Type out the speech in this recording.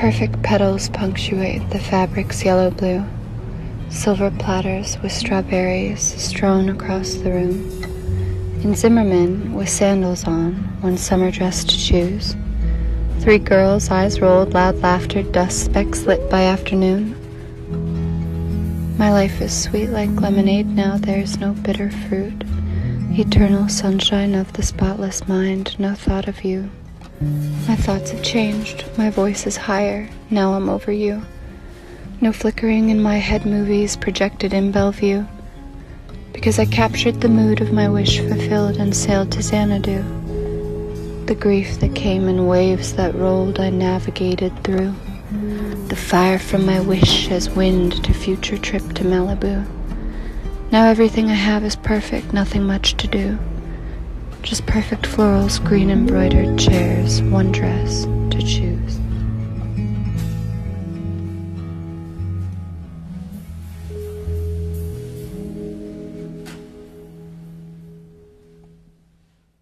Perfect petals punctuate the fabric's yellow blue, silver platters with strawberries strewn across the room. In Zimmerman, with sandals on, one summer dress to choose. 3 girls, eyes rolled, loud laughter, dust specks lit by afternoon. My life is sweet like lemonade now, there's no bitter fruit. Eternal sunshine of the spotless mind, no thought of you. My thoughts have changed, my voice is higher, now I'm over you. No flickering in my head movies projected in Bellevue, because I captured the mood of my wish fulfilled and sailed to Xanadu. The grief that came in waves that rolled I navigated through. The fire from my wish as wind to future trip to Malibu. Now everything I have is perfect, nothing much to do. Just perfect florals, green embroidered chairs, one dress to choose.